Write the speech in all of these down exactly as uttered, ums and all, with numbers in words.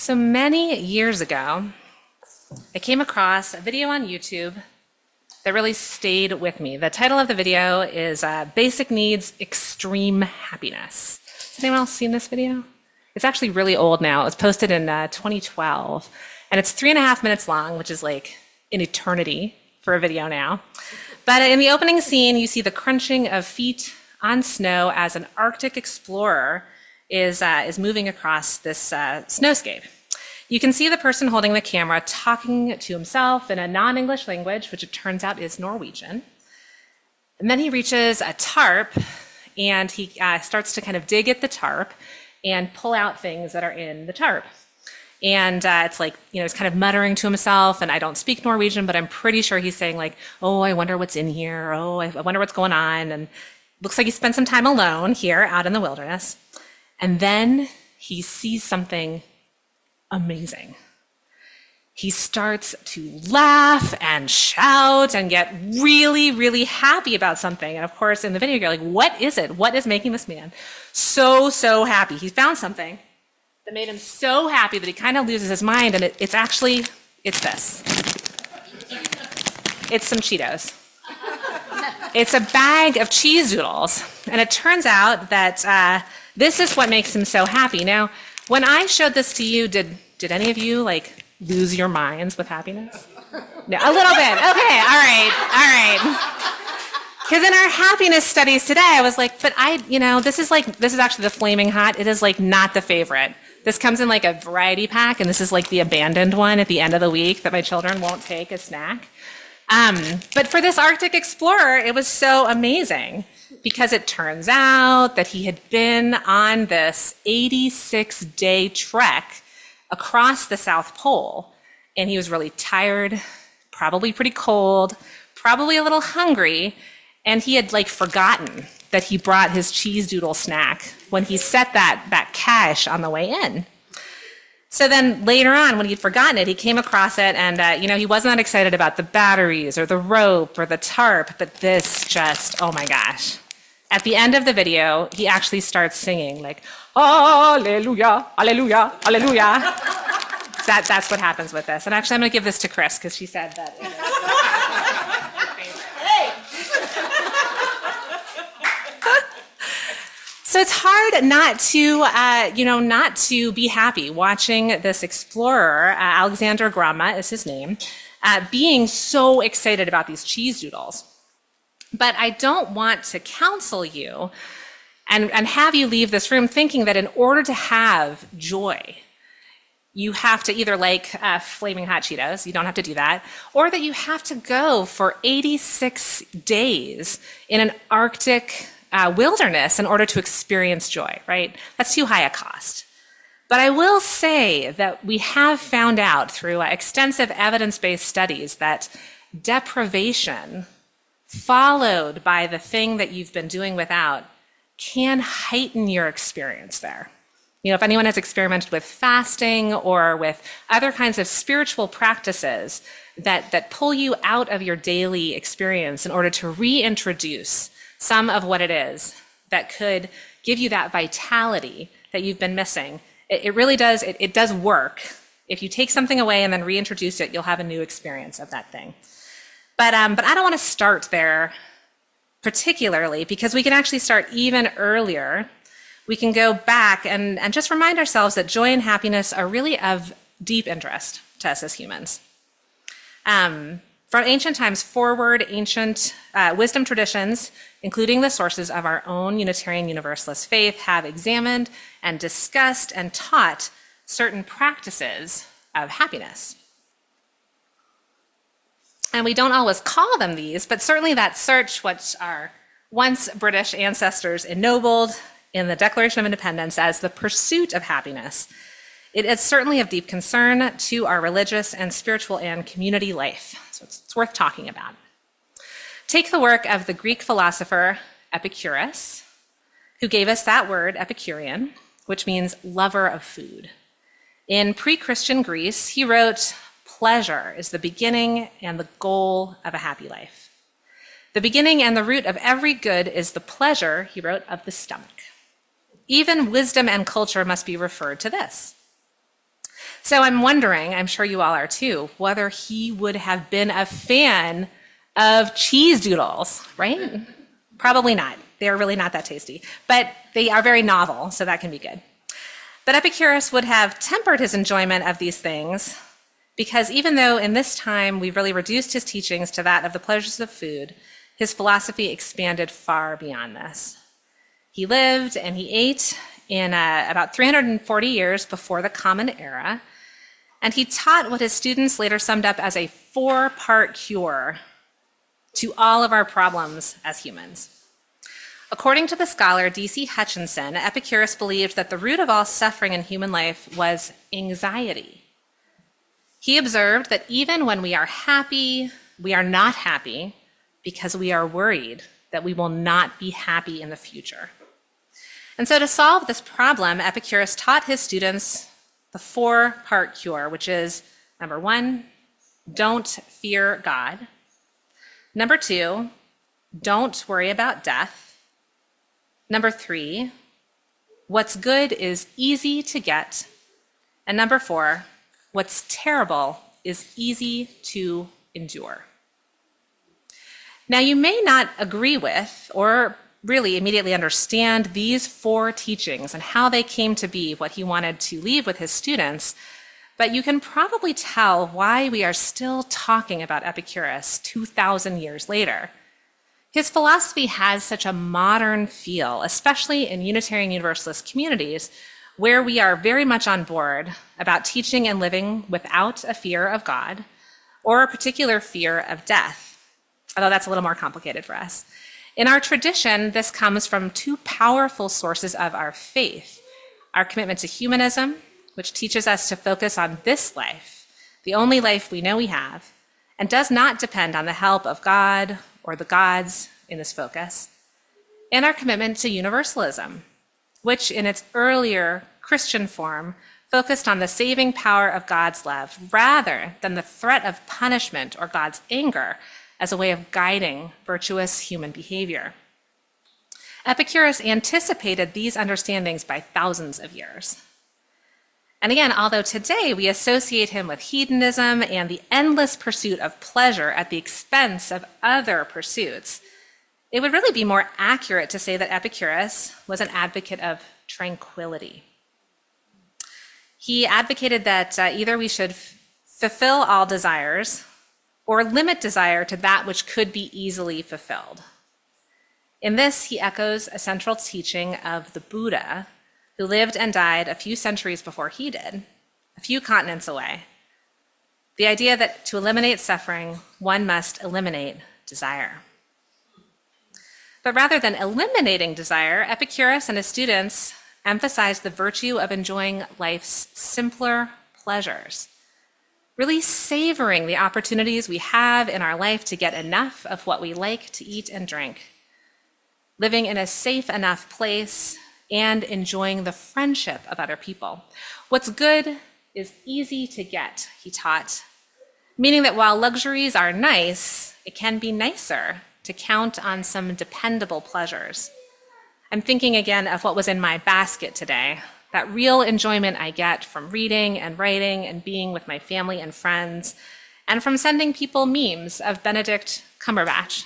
So many years ago, I came across a video on YouTube that really stayed with me. The title of the video is uh, Basic Needs Extreme Happiness. Has anyone else seen this video? It's actually really old now. It was posted in uh, twenty twelve, and it's three and a half minutes long, which is like an eternity for a video now. But in the opening scene, you see the crunching of feet on snow as an Arctic explorer is, uh, is moving across this uh, snowscape. You can see the person holding the camera talking to himself in a non-English language, which it turns out is Norwegian. And then he reaches a tarp and he uh, starts to kind of dig at the tarp and pull out things that are in the tarp. And uh, it's like, you know, he's kind of muttering to himself, and I don't speak Norwegian, but I'm pretty sure he's saying like, oh, I wonder what's in here. Oh, I wonder what's going on. And looks like he spent some time alone here out in the wilderness. And then he sees something amazing. He starts to laugh and shout and get really, really happy about something. And of course, in the video, you're like, what is it? What is making this man so, so happy? He found something that made him so happy that he kind of loses his mind. And it, it's actually, it's this. It's some Cheetos. It's a bag of cheese doodles. And it turns out that uh, this is what makes him so happy. Now, when I showed this to you, did, did any of you like lose your minds with happiness? No, a little bit. Okay, all right, all right. Because in our happiness studies today, I was like, but I, you know, this is like, this is actually the flaming hot. It is like not the favorite. This comes in like a variety pack, and this is like the abandoned one at the end of the week that my children won't take as snack. Um, but for this Arctic explorer, it was so amazing because it turns out that he had been on this eighty-six day trek across the South Pole, and he was really tired, probably pretty cold, probably a little hungry, and he had like forgotten that he brought his cheese doodle snack when he set that, that cache on the way in. So then later on, when he'd forgotten it, he came across it, and uh, you know, he wasn't that excited about the batteries or the rope or the tarp, but this just, oh my gosh. At the end of the video, he actually starts singing like, Alleluia, Alleluia, Alleluia. that, that's what happens with this. And actually, I'm gonna give this to Chris, because she said that. So it's hard not to, uh, you know, not to be happy watching this explorer, uh, Alexander Grama is his name, uh, being so excited about these cheese doodles. But I don't want to counsel you and, and have you leave this room thinking that in order to have joy, you have to either like uh, flaming hot Cheetos, you don't have to do that, or that you have to go for eighty-six days in an Arctic Uh, wilderness in order to experience joy, right? That's too high a cost. But I will say that we have found out through uh, extensive evidence-based studies that deprivation followed by the thing that you've been doing without can heighten your experience there. You know, if anyone has experimented with fasting or with other kinds of spiritual practices that, that pull you out of your daily experience in order to reintroduce some of what it is that could give you that vitality that you've been missing. It, it really does, it, it does work. If you take something away and then reintroduce it, you'll have a new experience of that thing. But, um, but I don't want to start there particularly, because we can actually start even earlier. We can go back and, and just remind ourselves that joy and happiness are really of deep interest to us as humans. Um, From ancient times forward, ancient uh, wisdom traditions, including the sources of our own Unitarian Universalist faith, have examined and discussed and taught certain practices of happiness. And we don't always call them these, but certainly that search, which our once British ancestors ennobled in the Declaration of Independence as the pursuit of happiness, it is certainly of deep concern to our religious and spiritual and community life. So it's, it's worth talking about. Take the work of the Greek philosopher Epicurus, who gave us that word, Epicurean, which means lover of food. In pre-Christian Greece, he wrote, pleasure is the beginning and the goal of a happy life. The beginning and the root of every good is the pleasure, he wrote, of the stomach. Even wisdom and culture must be referred to this. So I'm wondering, I'm sure you all are too, whether he would have been a fan of cheese doodles, right? Probably not. They're really not that tasty, but they are very novel, so that can be good. But Epicurus would have tempered his enjoyment of these things, because even though in this time we really reduced his teachings to that of the pleasures of food, his philosophy expanded far beyond this. He lived and he ate in uh, about three hundred forty years before the Common Era, and he taught what his students later summed up as a four-part cure to all of our problems as humans. According to the scholar D C Hutchinson, Epicurus believed that the root of all suffering in human life was anxiety. He observed that even when we are happy, we are not happy because we are worried that we will not be happy in the future. And so to solve this problem, Epicurus taught his students the four-part cure, which is, number one, don't fear God. Number two, don't worry about death. Number three, what's good is easy to get. And number four, what's terrible is easy to endure. Now, you may not agree with or really immediately understand these four teachings and how they came to be what he wanted to leave with his students, but you can probably tell why we are still talking about Epicurus two thousand years later. His philosophy has such a modern feel, especially in Unitarian Universalist communities, where we are very much on board about teaching and living without a fear of God or a particular fear of death, although that's a little more complicated for us. In our tradition, this comes from two powerful sources of our faith: our commitment to humanism, which teaches us to focus on this life, the only life we know we have, and does not depend on the help of God or the gods in this focus, and our commitment to universalism, which in its earlier Christian form focused on the saving power of God's love rather than the threat of punishment or God's anger as a way of guiding virtuous human behavior. Epicurus anticipated these understandings by thousands of years. And again, although today we associate him with hedonism and the endless pursuit of pleasure at the expense of other pursuits, it would really be more accurate to say that Epicurus was an advocate of tranquility. He advocated that uh, either we should f- fulfill all desires or limit desire to that which could be easily fulfilled. In this, he echoes a central teaching of the Buddha, who lived and died a few centuries before he did, a few continents away. The idea that to eliminate suffering, one must eliminate desire. But rather than eliminating desire, Epicurus and his students emphasized the virtue of enjoying life's simpler pleasures, really savoring the opportunities we have in our life to get enough of what we like to eat and drink, living in a safe enough place, and enjoying the friendship of other people. What's good is easy to get, he taught, meaning that while luxuries are nice, it can be nicer to count on some dependable pleasures. I'm thinking again of what was in my basket today, that real enjoyment I get from reading and writing and being with my family and friends, and from sending people memes of Benedict Cumberbatch.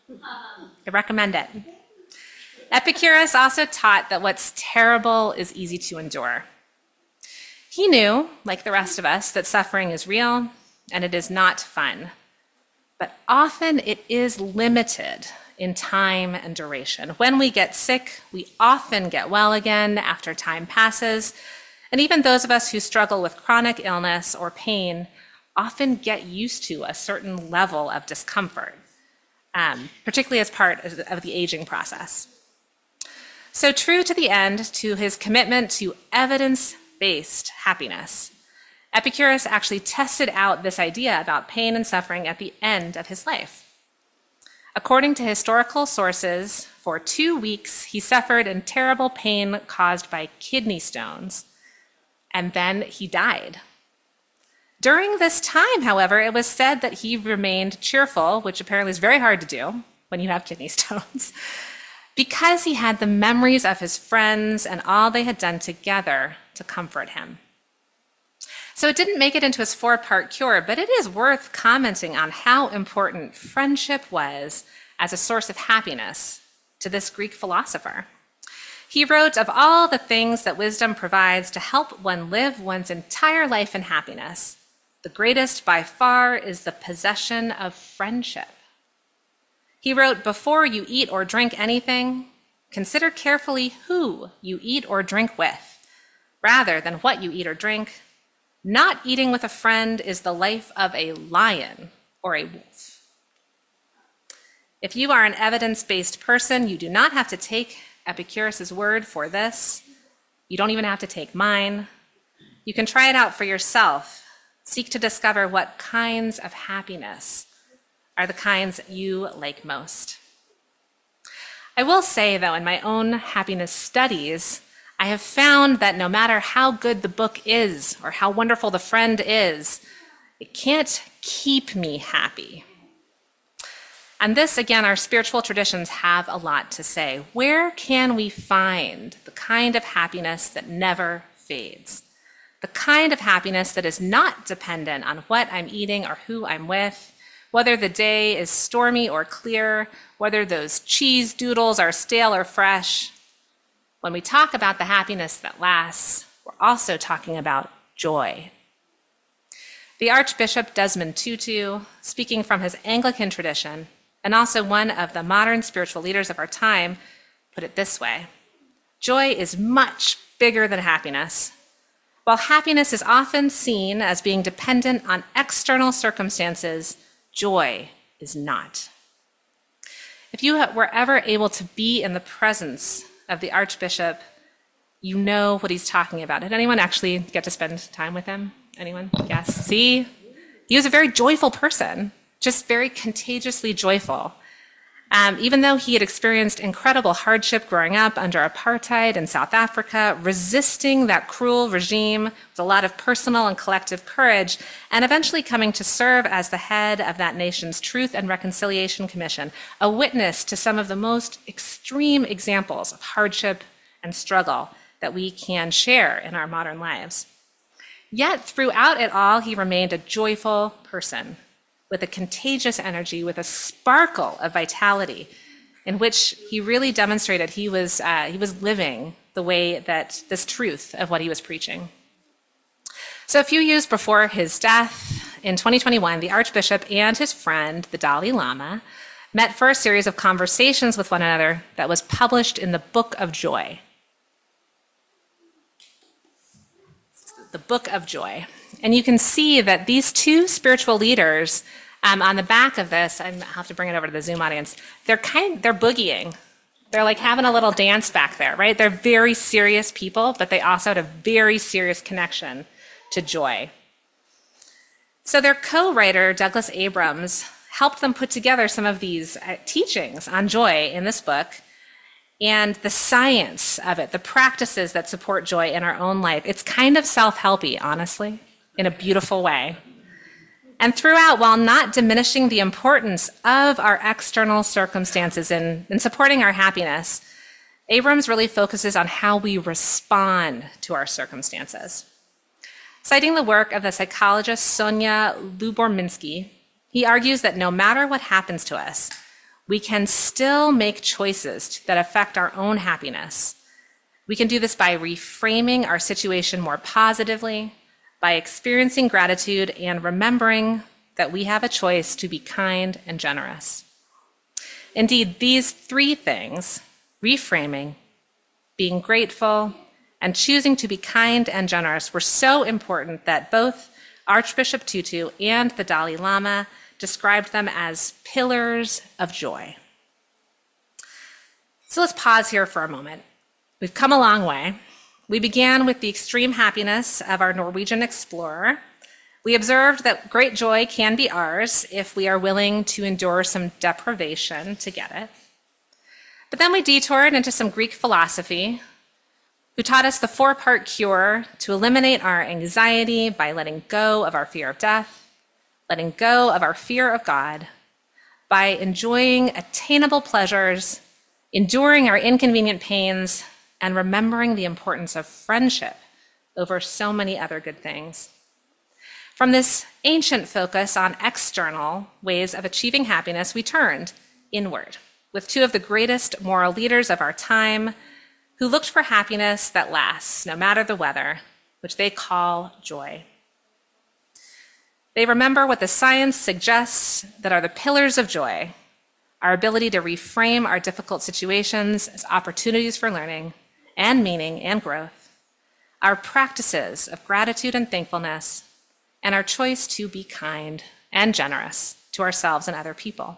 I recommend it. Epicurus also taught that what's terrible is easy to endure. He knew, like the rest of us, that suffering is real and it is not fun. But often it is limited in time and duration. When we get sick, we often get well again after time passes. And even those of us who struggle with chronic illness or pain often get used to a certain level of discomfort, um, particularly as part of the aging process. So true to the end to his commitment to evidence-based happiness, Epicurus actually tested out this idea about pain and suffering at the end of his life. According to historical sources, for two weeks he suffered in terrible pain caused by kidney stones, and then he died. During this time, however, it was said that he remained cheerful, which apparently is very hard to do when you have kidney stones, because he had the memories of his friends and all they had done together to comfort him. So it didn't make it into his four-part cure, but it is worth commenting on how important friendship was as a source of happiness to this Greek philosopher. He wrote, "Of all the things that wisdom provides to help one live one's entire life in happiness, the greatest by far is the possession of friendship." He wrote, "Before you eat or drink anything, consider carefully who you eat or drink with, rather than what you eat or drink. Not eating with a friend is the life of a lion or a wolf." If you are an evidence-based person, you do not have to take Epicurus' word for this. You don't even have to take mine. You can try it out for yourself. Seek to discover what kinds of happiness are the kinds you like most. I will say, though, in my own happiness studies, I have found that no matter how good the book is or how wonderful the friend is, it can't keep me happy. On this, again, our spiritual traditions have a lot to say. Where can we find the kind of happiness that never fades? The kind of happiness that is not dependent on what I'm eating or who I'm with, whether the day is stormy or clear, whether those cheese doodles are stale or fresh. When we talk about the happiness that lasts, we're also talking about joy. The Archbishop Desmond Tutu, speaking from his Anglican tradition, and also one of the modern spiritual leaders of our time, put it this way: joy is much bigger than happiness. While happiness is often seen as being dependent on external circumstances, joy is not. If you were ever able to be in the presence of the Archbishop, you know what he's talking about. Did anyone actually get to spend time with him? Anyone? Yes. See? He was a very joyful person, just very contagiously joyful. Um, even though he had experienced incredible hardship growing up under apartheid in South Africa, resisting that cruel regime with a lot of personal and collective courage, and eventually coming to serve as the head of that nation's Truth and Reconciliation Commission, a witness to some of the most extreme examples of hardship and struggle that we can share in our modern lives. Yet throughout it all, he remained a joyful person, with a contagious energy, with a sparkle of vitality, in which he really demonstrated he was, uh, he was living the way that this truth of what he was preaching. So a few years before his death, in twenty twenty-one, the Archbishop and his friend, the Dalai Lama, met for a series of conversations with one another that was published in the Book of Joy. The Book of Joy. And you can see that these two spiritual leaders, um, on the back of this, I have to bring it over to the Zoom audience, they're kind, they're boogieing. They're like having a little dance back there, right? They're very serious people, but they also had a very serious connection to joy. So their co-writer, Douglas Abrams, helped them put together some of these uh, teachings on joy in this book, and the science of it, the practices that support joy in our own life. It's kind of self-helpy, honestly, in a beautiful way. And throughout, while not diminishing the importance of our external circumstances in, in supporting our happiness, Abrams really focuses on how we respond to our circumstances. Citing the work of the psychologist Sonia Lubomirsky, he argues that no matter what happens to us, we can still make choices that affect our own happiness. We can do this by reframing our situation more positively, by experiencing gratitude and remembering that we have a choice to be kind and generous. Indeed, these three things, reframing, being grateful, and choosing to be kind and generous, were so important that both Archbishop Tutu and the Dalai Lama described them as pillars of joy. So let's pause here for a moment. We've come a long way. We began with the extreme happiness of our Norwegian explorer. We observed that great joy can be ours if we are willing to endure some deprivation to get it. But then we detoured into some Greek philosophy, who taught us the four-part cure to eliminate our anxiety by letting go of our fear of death, letting go of our fear of God, by enjoying attainable pleasures, enduring our inconvenient pains, and remembering the importance of friendship over so many other good things. From this ancient focus on external ways of achieving happiness, we turned inward with two of the greatest moral leaders of our time who looked for happiness that lasts, no matter the weather, which they call joy. They remember what the science suggests that are the pillars of joy: our ability to reframe our difficult situations as opportunities for learning and meaning and growth, our practices of gratitude and thankfulness, and our choice to be kind and generous to ourselves and other people.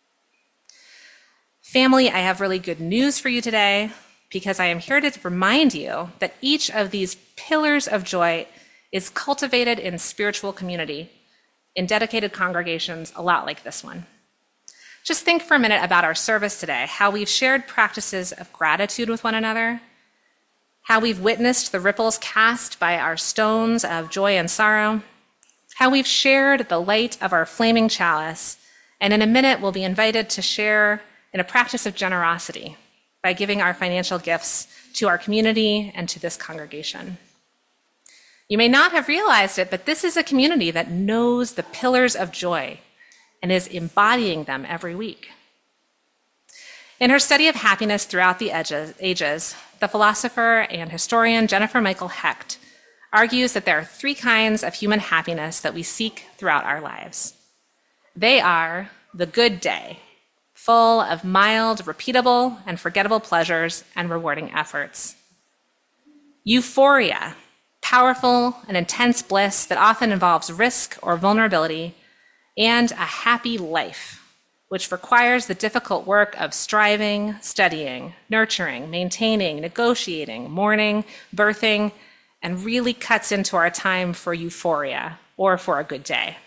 Family, I have really good news for you today, because I am here to remind you that each of these pillars of joy is cultivated in spiritual community, in dedicated congregations a lot like this one. Just think for a minute about our service today, how we've shared practices of gratitude with one another, how we've witnessed the ripples cast by our stones of joy and sorrow, how we've shared the light of our flaming chalice, and in a minute we'll be invited to share in a practice of generosity by giving our financial gifts to our community and to this congregation. You may not have realized it, but this is a community that knows the pillars of joy and is embodying them every week. In her study of happiness throughout the ages, the philosopher and historian Jennifer Michael Hecht argues that there are three kinds of human happiness that we seek throughout our lives. They are the good day, full of mild, repeatable, and forgettable pleasures and rewarding efforts. Euphoria, powerful and intense bliss that often involves risk or vulnerability, and a happy life, which requires the difficult work of striving, studying, nurturing, maintaining, negotiating, mourning, birthing, and really cuts into our time for euphoria or for a good day.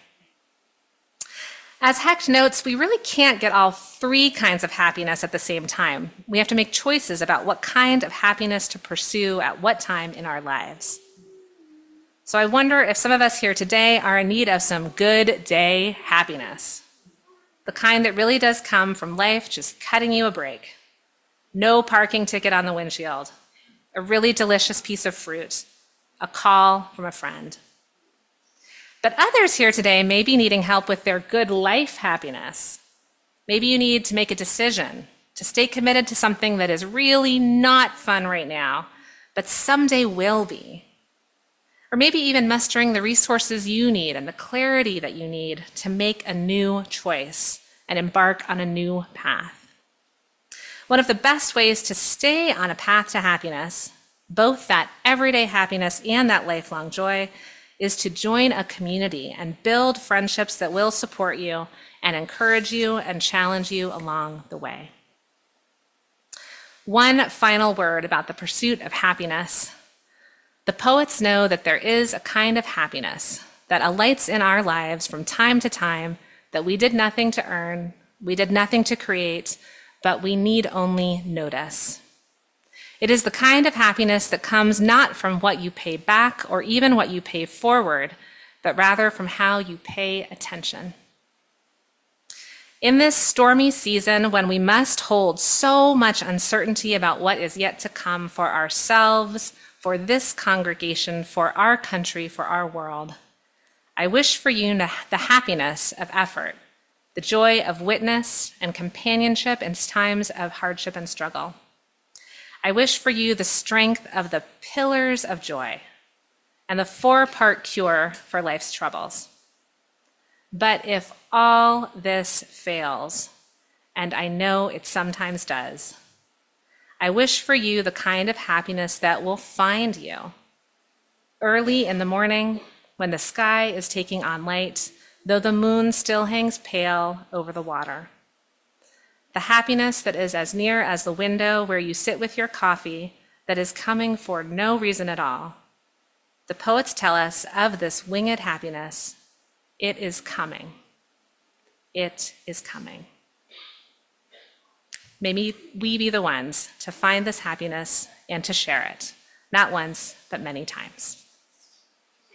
As Hecht notes, we really can't get all three kinds of happiness at the same time. We have to make choices about what kind of happiness to pursue at what time in our lives. So I wonder if some of us here today are in need of some good day happiness, the kind that really does come from life just cutting you a break. No parking ticket on the windshield, a really delicious piece of fruit, a call from a friend. But others here today may be needing help with their good life happiness. Maybe you need to make a decision to stay committed to something that is really not fun right now, but someday will be. Or maybe even mustering the resources you need and the clarity that you need to make a new choice and embark on a new path. One of the best ways to stay on a path to happiness, both that everyday happiness and that lifelong joy, is to join a community and build friendships that will support you and encourage you and challenge you along the way. One final word about the pursuit of happiness. The poets know that there is a kind of happiness that alights in our lives from time to time that we did nothing to earn, we did nothing to create, but we need only notice. It is the kind of happiness that comes not from what you pay back or even what you pay forward, but rather from how you pay attention. In this stormy season, when we must hold so much uncertainty about what is yet to come for ourselves, for this congregation, for our country, for our world, I wish for you the happiness of effort, the joy of witness and companionship in times of hardship and struggle. I wish for you the strength of the pillars of joy and the four-part cure for life's troubles. But if all this fails, and I know it sometimes does, I wish for you the kind of happiness that will find you early in the morning when the sky is taking on light, though the moon still hangs pale over the water. The happiness that is as near as the window where you sit with your coffee, that is coming for no reason at all. The poets tell us of this winged happiness. It is coming. It is coming. May we be the ones to find this happiness and to share it, not once, but many times.